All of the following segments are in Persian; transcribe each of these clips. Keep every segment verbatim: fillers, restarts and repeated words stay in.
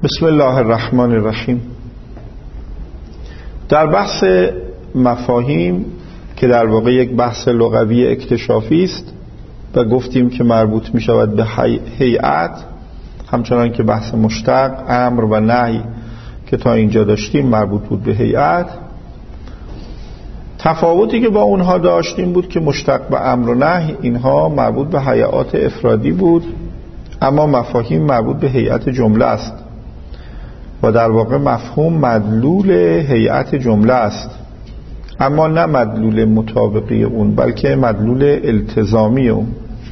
بسم الله الرحمن الرحیم. در بحث مفاهیم که در واقع یک بحث لغوی اکتشافی است و گفتیم که مربوط می شود به هیئت، همچنان که بحث مشتق، امر و نهی که تا اینجا داشتیم مربوط بود به هیئت. تفاوتی که با اونها داشتیم بود که مشتق و امر و نهی اینها مربوط به هیئات افرادی بود، اما مفاهیم مربوط به هیئت جمله است و در واقع مفهوم مدلول هیئت جمله است، اما نه مدلول مطابقی اون، بلکه مدلول التزامی اون.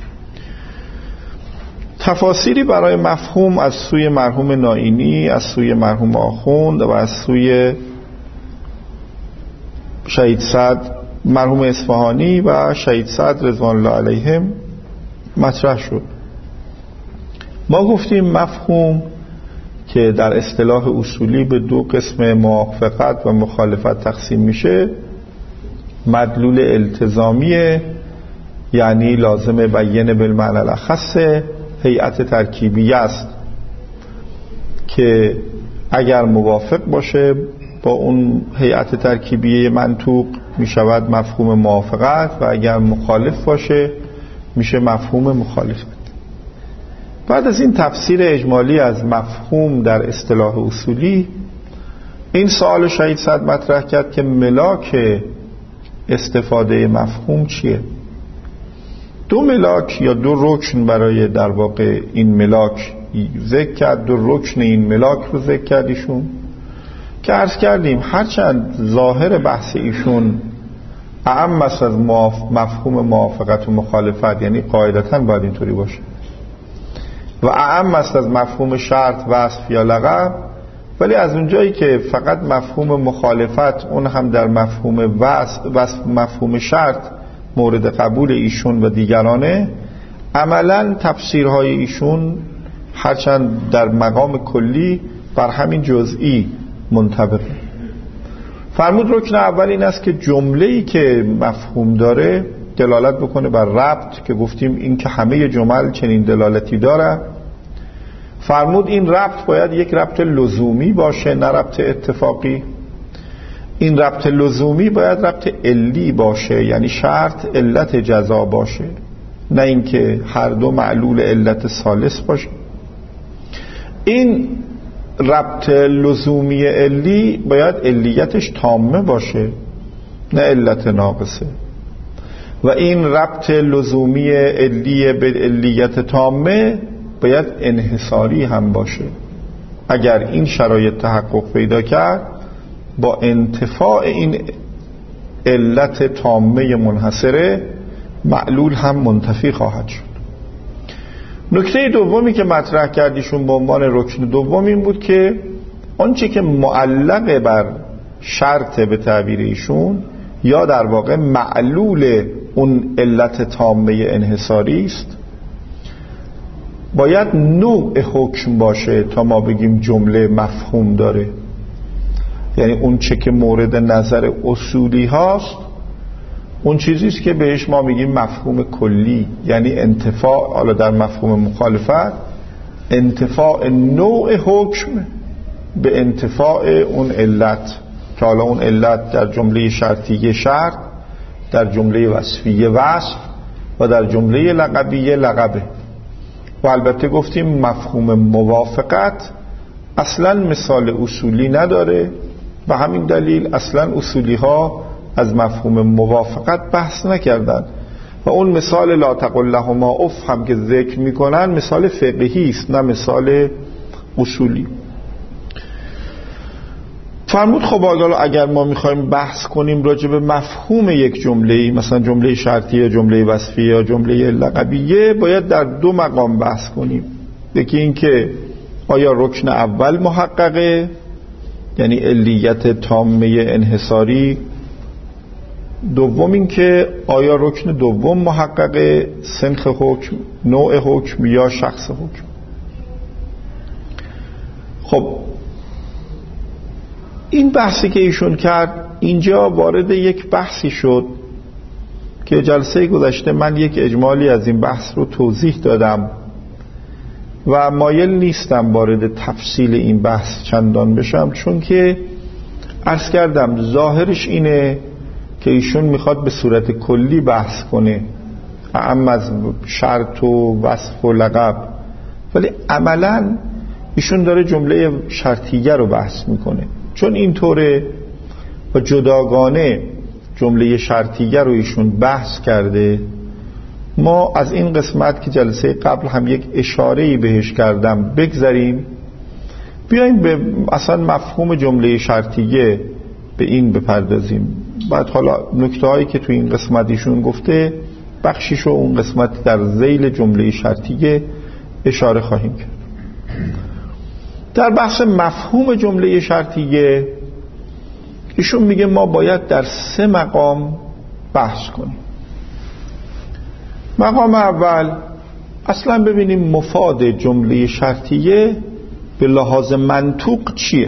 تفاسیری برای مفهوم از سوی مرحوم نائینی، از سوی مرحوم آخوند و از سوی شهید صدر مرحوم اصفهانی و شهید صدر رضوان الله علیهم مطرح شد. ما گفتیم مفهوم که در اصطلاح اصولی به دو قسم موافقت و مخالفت تقسیم میشه، مدلول التزامیه، یعنی لازم بیان بالمعنی الاخص، هیئت ترکیبیه است که اگر موافق باشه با اون هیئت ترکیبیه منطوق میشود مفهوم موافقت و اگر مخالف باشه میشه مفهوم مخالفت. بعد از این تفسیر اجمالی از مفهوم در اصطلاح اصولی، این سوال شهید صدر مطرح کرد که ملاک استفاده مفهوم چیه؟ دو ملاک یا دو رکن برای در واقع این ملاک ذکر کرد، دو رکن این ملاک رو ذکر کرد ایشون که عرض کردیم هرچند ظاهر بحث ایشون اعم است از مفهوم موافقت و مخالفت، یعنی قاعدتاً باید اینطوری باشه، و اعم است از مفهوم شرط، وصف یا لقب، ولی از اونجایی که فقط مفهوم مخالفت اون هم در مفهوم وصف مفهوم شرط مورد قبول ایشون و دیگرانه، عملاً تفسیرهای ایشون هرچند در مقام کلی بر همین جزئی منطبقه. فرمود رکن اول این است که جمله‌ای که مفهوم داره دلالت بکنه بر ربط، که گفتیم این که همه جمل چنین دلالتی داره. فرمود این ربط باید یک ربط لزومی باشه، نه ربط اتفاقی. این ربط لزومی باید ربط علی باشه، یعنی شرط علت جزا باشه، نه اینکه هر دو معلول علت ثالث باشه. این ربط لزومی علی باید علیتش تامه باشه، نه علت ناقصه. و این ربط لزومی علی به علیت تامه باید انحصاری هم باشه. اگر این شرایط تحقق پیدا کرد، با انتفاع این علت تامه منحصره معلول هم منتفی خواهد شد. نکته دومی که مطرح کردیشون به عنوان رکن دوم این بود که آنچه که معلق بر شرط به تعبیر ایشون، یا در واقع معلول اون علت تامه انحصاری است، باید نوع حکم باشه تا ما بگیم جمله مفهوم داره. یعنی اون چه که مورد نظر اصولی هاست اون چیزیست که بهش ما میگیم مفهوم کلی، یعنی انتفاع، حالا در مفهوم مخالفت انتفاع نوع حکم به انتفاع اون علت، که حالا اون علت در جمله شرطیه شرط، در جمله وصفیه وصف و در جمله لقبیه لقبه. و البته گفتیم مفهوم موافقت اصلا مثال اصولی نداره، و همین دلیل اصلا اصولی ها از مفهوم موافقت بحث نکردن و اون مثال لا تقل لهما اف هم که ذکر میکنن مثال فقهی است، نه مثال اصولی. فرمود خب اگر ما میخوایم بحث کنیم راجع به مفهوم یک جمله، مثلا جمله شرطیه، جمله وصفیه یا جمله لقبیه، باید در دو مقام بحث کنیم. یکی این که آیا رکن اول محققه، یعنی علیت تامه انحصاری، دوم این که آیا رکن دوم محققه، سنخ حکم، نوع حکم یا شخص حکم. خب این بحثی که ایشون کرد اینجا وارد یک بحثی شد که جلسه گذشته من یک اجمالی از این بحث رو توضیح دادم و مایل نیستم وارد تفصیل این بحث چندان بشم، چون که عرض کردم ظاهرش اینه که ایشون میخواد به صورت کلی بحث کنه اعم از شرط و وصف و لقب، ولی عملاً ایشون داره جمله شرطیه رو بحث میکنه. چون اینطوره و جداگانه جمله شرطیه رو ایشون بحث کرده، ما از این قسمت که جلسه قبل هم یک اشاره‌ای بهش کردم بگذریم، بیایم به اصلا مفهوم جمله شرطیه به این بپردازیم. بعد حالا نکته هایی که تو این قسمت ایشون گفته بخشیشو اون قسمت در ذیل جمله شرطیه اشاره خواهیم کرد. در بحث مفهوم جمله شرطیه ایشون میگه ما باید در سه مقام بحث کنیم. مقام اول اصلا ببینیم مفاد جمله شرطیه به لحاظ منطوق چیه.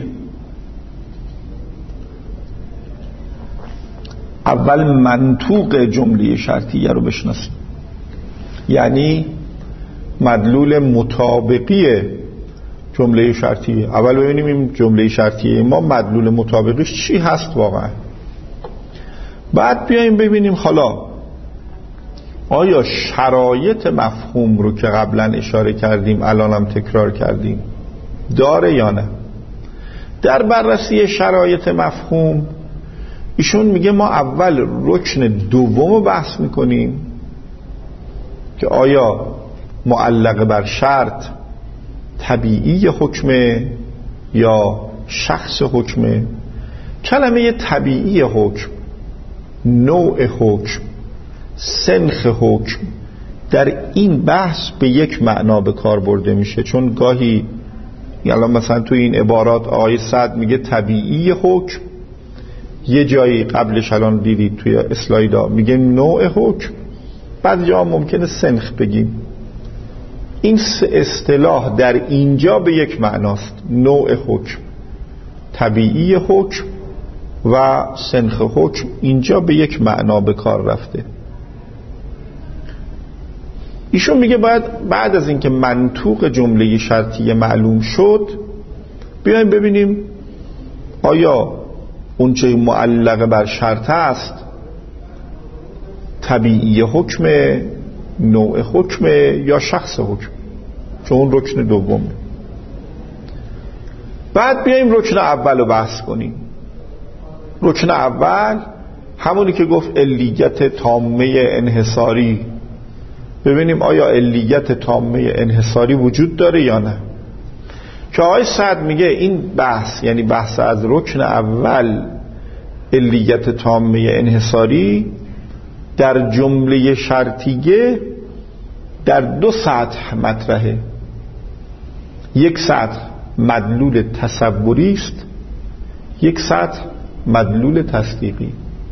اول منطوق جمله شرطیه رو بشناسیم، یعنی مدلول مطابقی جمله شرطیه. اول ببینیم این جمله شرطیه ما مدلول مطابقش چی هست واقعا، بعد بیایم ببینیم حالا آیا شرایط مفهوم رو که قبلا اشاره کردیم الان هم تکرار کردیم داره یا نه. در بررسی شرایط مفهوم ایشون میگه ما اول رکن دوم رو بحث میکنیم که آیا معلق بر شرط طبیعی حکمه یا شخص حکمه. کلمه طبیعی حکم، نوع حکم، سنخ حکم در این بحث به یک معنا به کار برده میشه، چون گاهی الان مثلا تو این عبارات آیه صد میگه طبیعی حکم، یه جایی قبلش الان دیدید توی اسلایدا میگه نوع حکم، بعد جا ممکنه سنخ بگیم. این سه اصطلاح در اینجا به یک معناست، نوع حکم، طبیعی حکم و سنخ حکم اینجا به یک معنا به کار رفته. ایشون میگه باید بعد از اینکه منطوق جمله شرطیه معلوم شد بیایم ببینیم آیا اون چه معلق بر شرط است طبیعی حکم، نوع حکم یا شخص حکم، چون اون رکن دومه. بعد بیایم رکن اول رو بحث کنیم. رکن اول همونی که گفت علیت تامه انحصاری، ببینیم آیا علیت تامه انحصاری وجود داره یا نه. که آقای سعد میگه این بحث، یعنی بحث از رکن اول علیت تامه انحصاری در جمله شرطیه در دو سطح مطرحه. یک سطح مدلول تصوری است، یک سطح مدلول تصدیقی.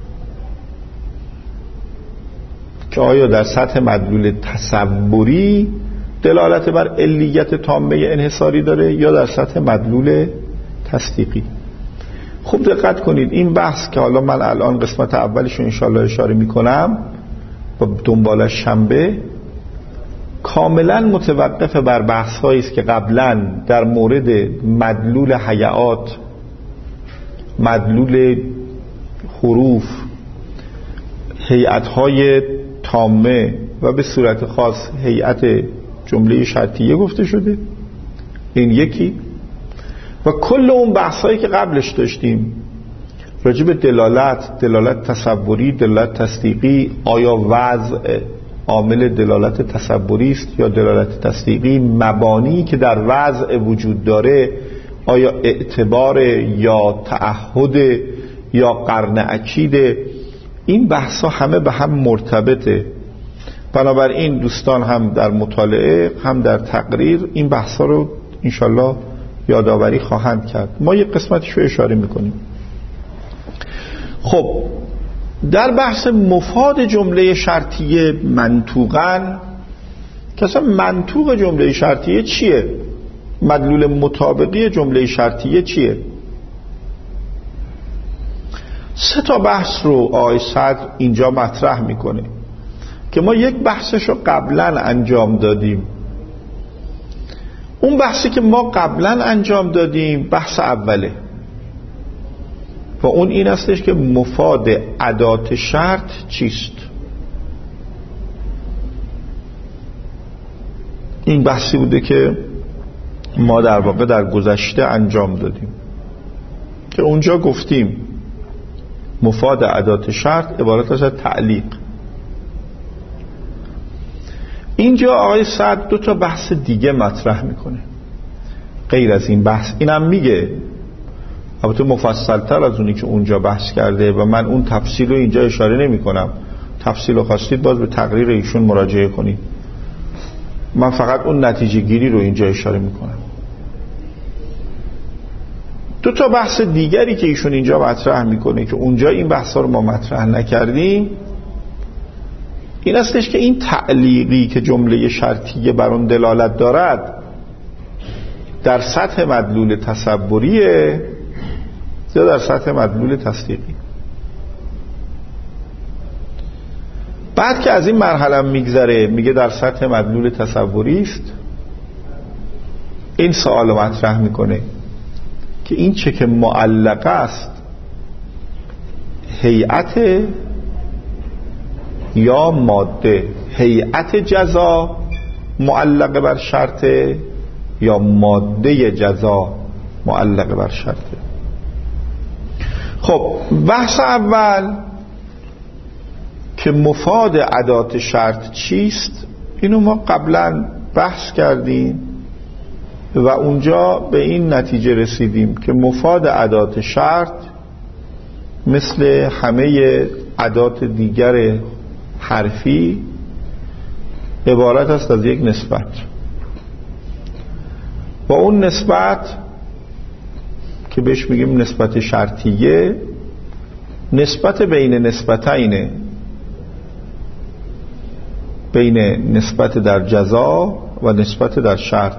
که آیا در سطح مدلول تصوری دلالت بر علیت تامه انحصاری داره یا در سطح مدلول تصدیقی. خوب دقت کنید این بحث که حالا من الان قسمت اولش رو انشاءالله اشاره میکنم و دنبالش شنبه کاملا متوقف بر بحث هایی است که قبلا در مورد مدلول هیئات، مدلول حروف، هیئت های تامه و به صورت خاص هیئت جمله شرطیه گفته شده. این یکی. و کل اون بحثایی که قبلش داشتیم راجع به دلالت، دلالت تصوری، دلالت تصدیقی، آیا وضع عامل دلالت تصوری است یا دلالت تصدیقی، مبانی که در وضع وجود داره آیا اعتبار یا تعهد یا قرن اکید، این بحثا همه به هم مرتبطه. بنابراین دوستان هم در مطالعه هم در تقریر این بحثا رو انشالله یادآوری خواهند کرد. ما یک قسمتش رو اشاره میکنیم. خب در بحث مفاد جمله شرطیه منطوقاً، که اصلا منطوق جمله شرطیه چیه؟ مدلول مطابقی جمله شرطیه چیه؟ سه تا بحث رو آقای صدر اینجا مطرح میکنه که ما یک بحثش رو قبلا انجام دادیم. اون بحثی که ما قبلا انجام دادیم بحث اوله و اون این استش که مفاد ادات شرط چیست. این بحثی بوده که ما در واقع در گذشته انجام دادیم که اونجا گفتیم مفاد ادات شرط عبارت است از تعلیق. اینجا آقای سعد دو تا بحث دیگه مطرح میکنه غیر از این بحث. اینم میگه البته مفصل‌تر از اونی که اونجا بحث کرده و من اون تفصیل رو اینجا اشاره نمی کنم. تفصیل رو خواستید باز به تقریر ایشون مراجعه کنید. من فقط اون نتیجه گیری رو اینجا اشاره می کنم. دو تا بحث دیگری که ایشون اینجا مطرح میکنه که اونجا این بحثا رو ما مطرح نکردیم این استش که این تعلیقی که جمله شرطیه بر اون دلالت دارد در سطح مدلول تصوریه یا در سطح مدلول تصدیقی. بعد که از این مرحله میگذره میگه در سطح مدلول تصوری است. این سوال رو مطرح میکنه که این چه که معلقه است هیئت یا ماده، هیئت جزا معلقه بر شرطه یا ماده جزا معلقه بر شرطه. خب بحث اول که مفاد ادات شرط چیست اینو ما قبلا بحث کردیم و اونجا به این نتیجه رسیدیم که مفاد ادات شرط مثل همه ادات دیگر حرفی عبارت است از یک نسبت و اون نسبت که بهش میگیم نسبت شرطیه نسبت بین نسبتینه، بین نسبت در جزا و نسبت در شرط.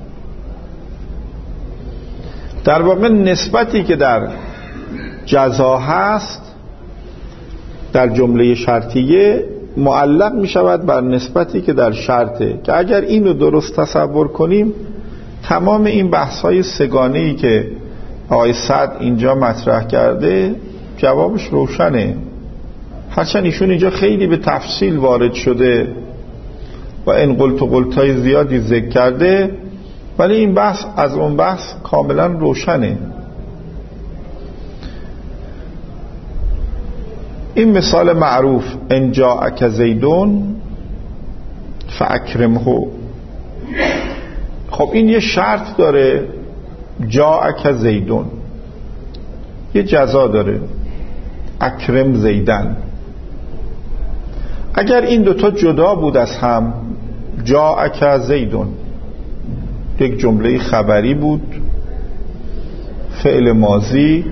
در واقع نسبتی که در جزا هست در جمله شرطیه معلق می شود بر نسبتی که در شرطه که اگر این رو درست تصور کنیم تمام این بحث های سگانه‌ای که آقای سعد اینجا مطرح کرده جوابش روشنه. هرچند ایشون اینجا خیلی به تفصیل وارد شده و این قلت و قلتای زیادی ذکر کرده ولی این بحث از اون بحث کاملا روشنه. این مثال معروف ان جاءک زیدون فاکرمه. خب این یه شرط داره جاءک زیدون، یه جزا داره اکرم زیدن. اگر این دوتا جدا بود از هم جاءک زیدون یک جمله خبری بود فعل ماضی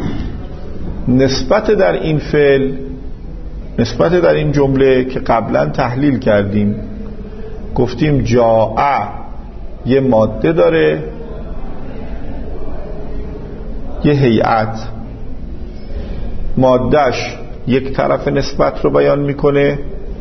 نسبت در این فعل نسبت در این جمله که قبلا تحلیل کردیم گفتیم جاء یه ماده داره یه هیئت، مادهش یک طرف نسبت رو بیان میکنه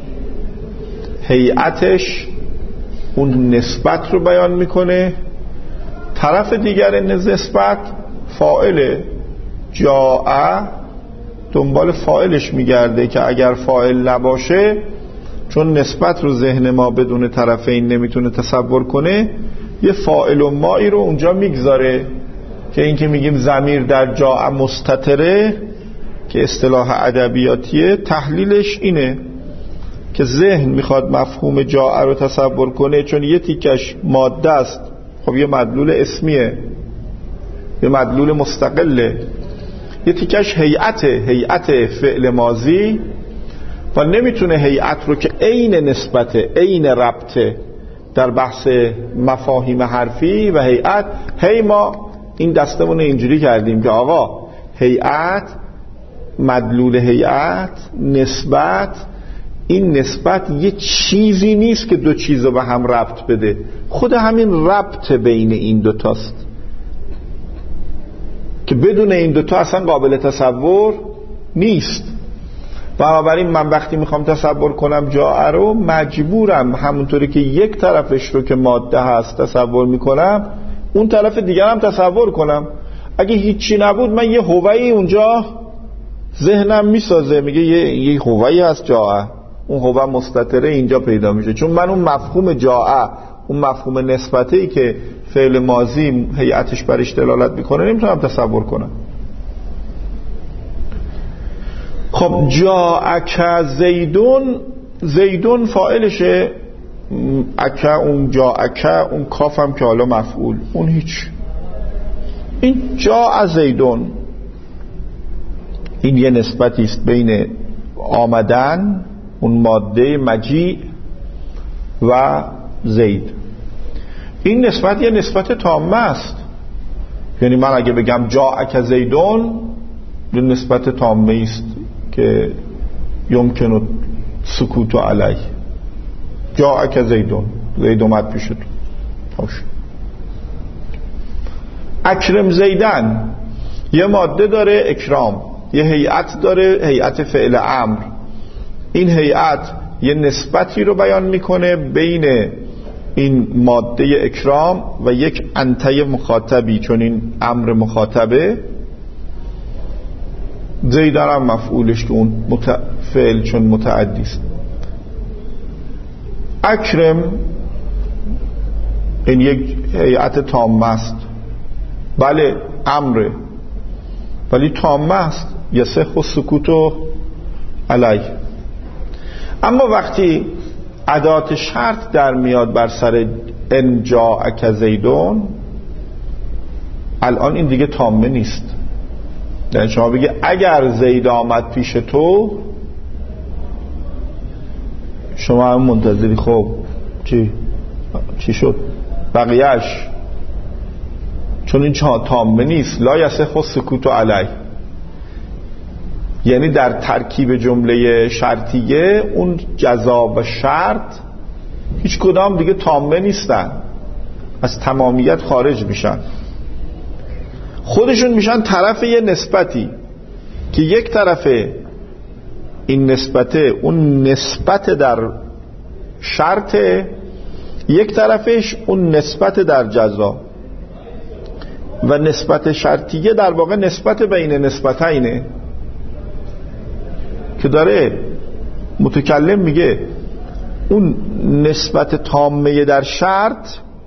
هیئتش اون نسبت رو بیان میکنه، طرف دیگر نسبت فاعل جاء دنبال فاعلش میگرده که اگر فاعل نباشه چون نسبت رو ذهن ما بدون طرفین نمیتونه تصور کنه یه فاعل و مایی رو اونجا میگذاره که این که میگیم ضمیر در جاء مستتره که اصطلاح ادبیاتیه تحلیلش اینه که ذهن میخواد مفهوم جاء رو تصور کنه چون یه تیکش ماده است خب یه مدلول اسمیه یه مدلول مستقله، یه تیکش هیئته هیئت فعل ماضی و نمیتونه هیئت رو که عین نسبته عین ربطه در بحث مفاهیم حرفی و هیئت هی ما این دستمون اینجوری کردیم که آقا هیئت مدلول هیئت نسبت این نسبت یه چیزی نیست که دو چیزو به هم ربط بده خود همین ربط بین این دوتاست که بدون این دوتا اصلا قابل تصور نیست بنابراین من وقتی میخوام تصور کنم جاء رو مجبورم همونطوری که یک طرفش رو که ماده هست تصور میکنم اون طرف دیگر هم تصور کنم. اگه هیچی نبود من یه هوایی اونجا ذهنم میسازه، میگه یه, یه هوایی هست جاء، اون هوا مستتره اینجا پیدا میشه، چون من اون مفهوم جاء، اون مفهوم نسبتی که فعل ماضی هیئتش برش دلالت میکنه نمیتونم تصور کنم. خب جاءک زیدون، زیدون فاعلشه، اکا اون جاءک اون کافم که حالا مفعول، اون هیچ. این جاء زیدون این یه نسبتی است بین آمدن اون ماده مجیء و زید. این نسبت یه نسبت تامه است، یعنی من اگه بگم جاءک زیدون یه نسبت تامه است که یمکن سکوت علیه. جاءک زیدون، زید اومد پیش تو. خوش. اکرم زیدن یه ماده داره اکرام، یه هیئت داره هیئت فعل امر. این هیئت یه نسبتی رو بیان میکنه بین این ماده اکرام و یک انته مخاطبی، چون این امر مخاطبه. زیدن هم مفعولش که اون فعل چون متعدی است. اکرم این یک هیئت تامه است، بله امره ولی تامه است، یصح السکوت علیه. اما وقتی ادات شرط در میاد بر سر ان جاءک زیدون، الان این دیگه تامه نیست. یعنی شما بگی اگر زید آمد پیش تو، شما هم منتظری خب چی چی شد بقیهش، چون این تامه نیست. لا یصح السکوت علیه، یعنی در ترکیب جمله شرطیه اون جزا و شرط هیچ کدام دیگه تامه نیستن، از تمامیت خارج میشن، خودشون میشن طرف یه نسبتی که یک طرف این نسبته اون نسبت در شرط، یک طرفش اون نسبت در جزا. و نسبت شرطیه در واقع نسبت بین نسبتینه که داره متکلم میگه اون نسبت تامه در شرط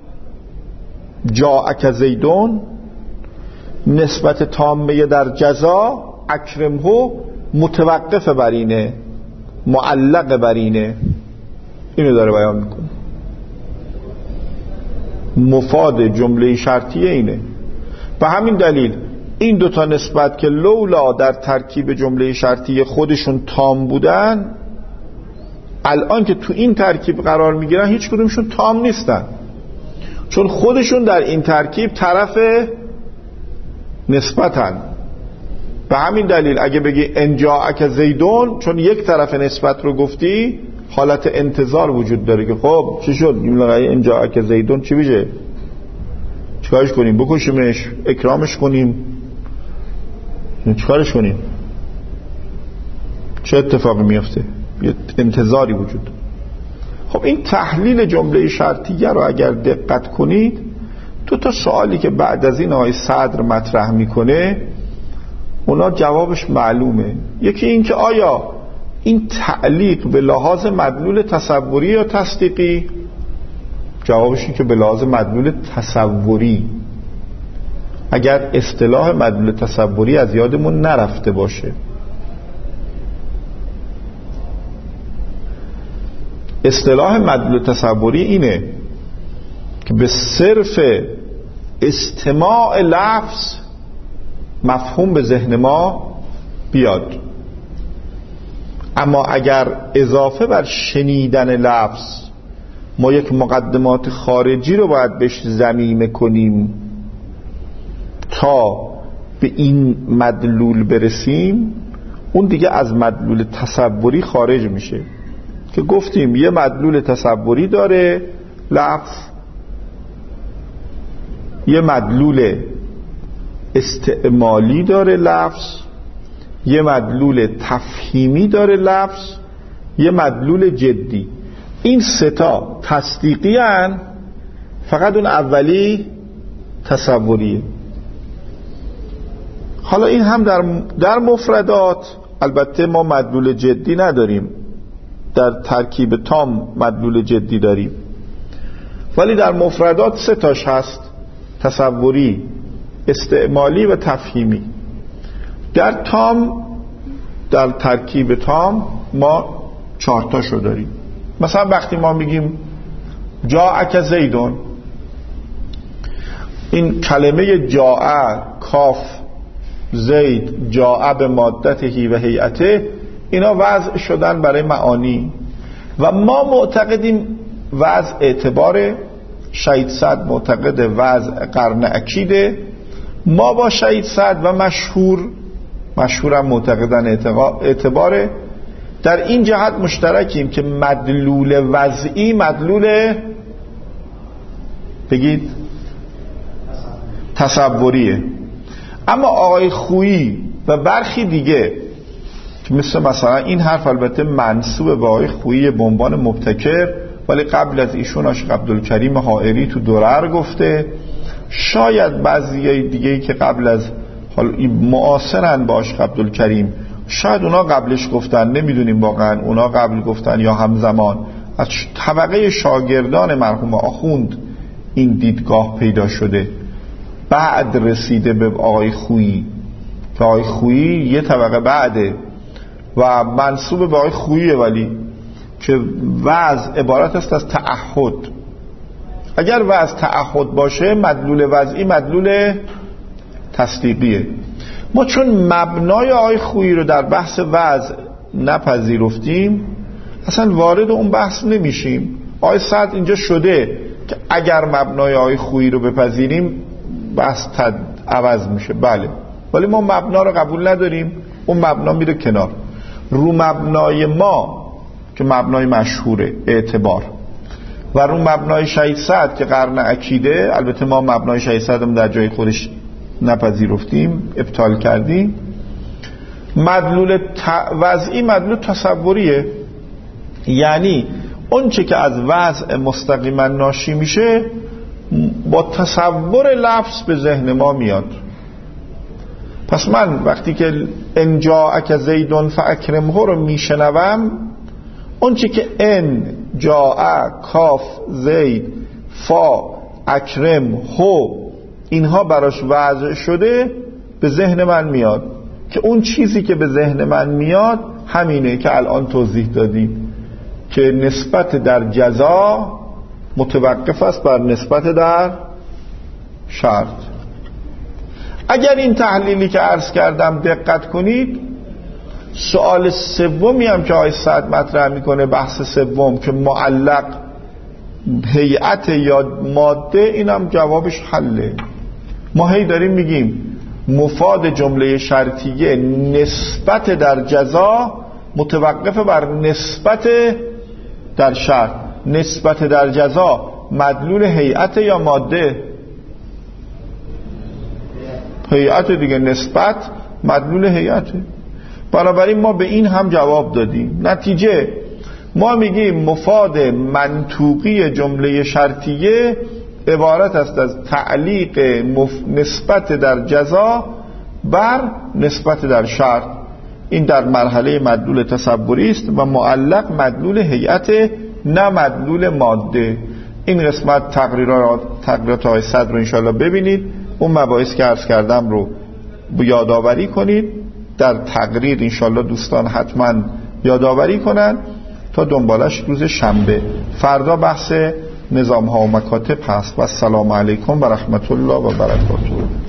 جاءک زیدون، نسبت تامه در جزا اکرمهو متوقف بر اینه، معلق بر اینه. اینو داره بیان میکنه. مفاد جمله شرطیه اینه. به همین دلیل این دوتا نسبت که لولا در ترکیب جمله شرطی خودشون تام بودن، الان که تو این ترکیب قرار میگیرن هیچ کدومشون تام نیستن، چون خودشون در این ترکیب طرف نسبتن. به همین دلیل اگه بگی ان جاءک زیدون، چون یک طرف نسبت رو گفتی، حالت انتظار وجود داره که خب چی شد ان جاءک زیدون چی بشه، چیکارش کنیم؟ بکشیمش، اکرامش کنیم، چیکارش کنیم؟ چه اتفاقی میفته؟ یه انتظاری وجود. خب این تحلیل جمله شرطیه رو اگر دقت کنید، دو تا سوالی که بعد از این آقای صدر مطرح میکنه اونا جوابش معلومه. یکی این که آیا این تعلیق به لحاظ مدلول تصوری یا تصدیقی؟ جوابش این که به لحاظ مدلول تصوری. اگر اصطلاح مدلول تصوری از یادمون نرفته باشه، اصطلاح مدلول تصوری اینه که به صرف استماع لفظ مفهوم به ذهن ما بیاد، اما اگر اضافه بر شنیدن لفظ ما یک مقدمات خارجی رو باید بهش ضمیمه کنیم تا به این مدلول برسیم، اون دیگه از مدلول تصوری خارج میشه. که گفتیم یه مدلول تصوری داره لفظ، یه مدلول استعمالی داره لفظ، یه مدلول تفهیمی داره لفظ، یه مدلول جدی. این ستا تصدیقی هن، فقط اون اولی تصوریه. حالا این هم در در مفردات البته ما مدلول جدی نداریم، در ترکیب تام مدلول جدی داریم، ولی در مفردات سه تاش هست: تصوری، استعمالی و تفهیمی. در تام، در ترکیب تام ما چهار تاشو داریم. مثلا وقتی ما میگیم جاءک زیدون، این کلمه جاء، کاف، زید، جاء به مادته و هیئته، اینا وضع شدن برای معانی و ما معتقدیم وضع اعتبار. شهید سعد معتقد وضع قرن اکیده، ما با شهید سعد و مشهور مشهورم معتقدن اعتباره. در این جهت مشترکیم که مدلول وضعی مدلول بگید تصوریه. اما آقای خویی و برخی دیگه که مثل مثلا این حرف البته منسوب به آقای خویی به عنوان مبتکر، ولی قبل از ایشون عاشق عبدالکریم حائری تو درر گفته، شاید بعضی دیگه که قبل از حالا معاصرن با عاشق عبدالکریم، شاید اونا قبلش گفتن، نمیدونیم واقعا اونا قبل گفتن یا همزمان. از طبقه شاگردان مرحوم آخوند این دیدگاه پیدا شده، بعد رسیده به آقای خویی که آقای خویی یه طبقه بعده و منسوب به آقای خوییه، ولی که وضع عبارت است از تعهد. اگر وضع تعهد باشه مدلول وضعی مدلول تصدیقیه. ما چون مبنای آقای خویی رو در بحث وضع نپذیرفتیم اصلا وارد اون بحث نمیشیم. آقای سعد اینجا شده که اگر مبنای آقای خویی رو بپذیریم بحث تد... عوض میشه، بله، ولی ما مبنا رو قبول نداریم، اون مبنا میره کنار. رو مبنای ما که مبنای مشهوره اعتبار و رو مبنای شهید سعد که قرن عقیده، البته ما مبنای شهید سعد در جای خودش نپذیرفتیم، ابطال کردیم. مدلول ت... وضعی مدلول تصوریه، یعنی اون چه که از وضع مستقیما ناشی میشه با تصور لفظ به ذهن ما میاد. پس من وقتی که ان جاءک زیدون فاکرمه رو میشنوم، اون چه که ان جاء، کاف، زید، فا، اکرم، هو، اینها براش وضع شده به ذهن من میاد که اون چیزی که به ذهن من میاد همینه که الان توضیح دادیم که نسبت در جزا متوقف است بر نسبت در شرط. اگر این تحلیلی که عرض کردم دقت کنید، سوال سومی هم که آقای سعد مطرح میکنه، بحث سوم که معلق هیئت یا ماده، اینم جوابش حله. ما هی داریم میگیم مفاد جمله شرطیه نسبت در جزا متوقف بر نسبت در شرط. نسبت در جزا مدلول هیئت یا ماده؟ هیئت دیگه، نسبت مدلول هیئته. بنابراین ما به این هم جواب دادیم. نتیجه ما میگیم مفاد منطوقی جمله شرطیه عبارت است از تعلیق مف... نسبت در جزا بر نسبت در شرط. این در مرحله مدلول تصوری است و معلق مدلول هیئت، نه مدلول ماده. این قسمت تقریرات تقریرات آقای صدر رو انشاءالله ببینید، اون مباحث که عرض کردم رو یادآوری کنید. در تقریر انشاءالله دوستان حتما یادآوری کنن تا دنبالش روز شنبه. فردا بحث نظام ها و مکاتب هست. و السلام علیکم و رحمت الله و برکاته.